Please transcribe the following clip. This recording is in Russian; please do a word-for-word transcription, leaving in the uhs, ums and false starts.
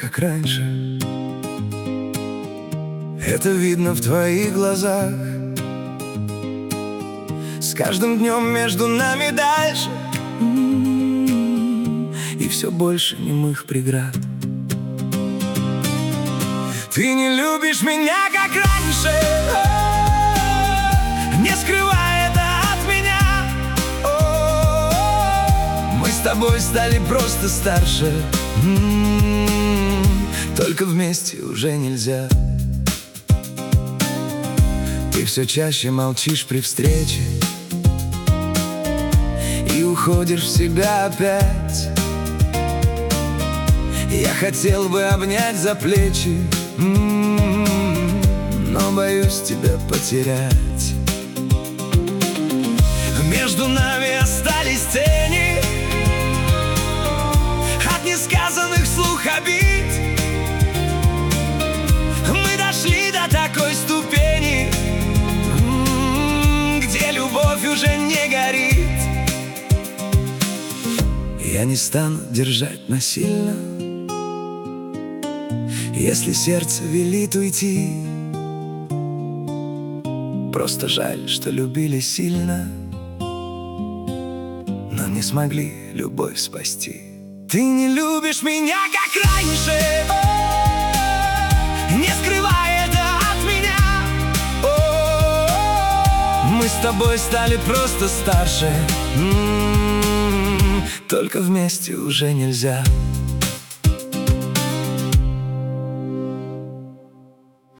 как раньше. Это видно в твоих глазах. С каждым днем между нами дальше, и все больше немых преград. Ты не любишь меня, как раньше, не скрывай это от меня. Мы с тобой стали просто старше, только вместе уже нельзя. Ты все чаще молчишь при встрече и уходишь в себя опять. Я хотел бы обнять за плечи, но боюсь тебя потерять. Между нами остались тени от несказанных вслух обид. Мы дошли до такой ступени, где любовь уже не горит. Я не стану держать насильно, если сердце велит уйти. Просто жаль, что любили сильно, но не смогли любовь спасти. Ты не любишь меня, как раньше, не скрывай это от меня. Мы с тобой стали просто старше, только вместе уже нельзя.